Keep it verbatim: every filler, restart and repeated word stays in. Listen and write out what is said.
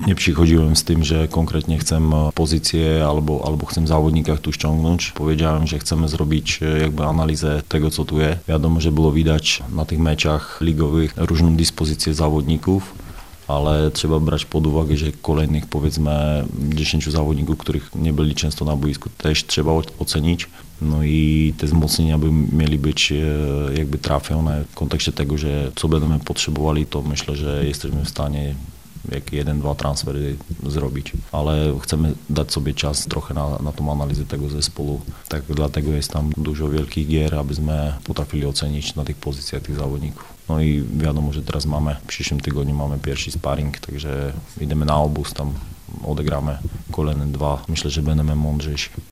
Nepřichodziłem z tym, że konkretnie chcę pozycję albo, albo chcę zawodnika tu ściągnąć. Powiedziałem, że chcemy zrobić jakby analizę tego, co tu jest. Wiadomo, że było widać na tych meczach ligowych różną dyspozycję zawodników, ale trzeba brać pod uwagę, że kolejnych powiedzmy dziesięciu zawodników, których nie byli często na boisku, też trzeba ocenić. No i te wzmocnienia by mieli być jakby trafione w kontekście tego, że co będziemy potrzebowali, to myślę, że jesteśmy w stanie jak jeden, dwa transfery zrobić, ale chcemy dać sobie czas trochę na, na tą analizę tego zespołu. Tak, dlatego jest tam dużo wielkich gier, abyśmy potrafili ocenić na tych pozycjach tych zawodników. No i wiadomo, że teraz mamy, w przyszłym tygodniu mamy pierwszy sparring, także idziemy na obóz, tam odegramy kolejne dwa. Myślę, że będziemy mądrzejsi.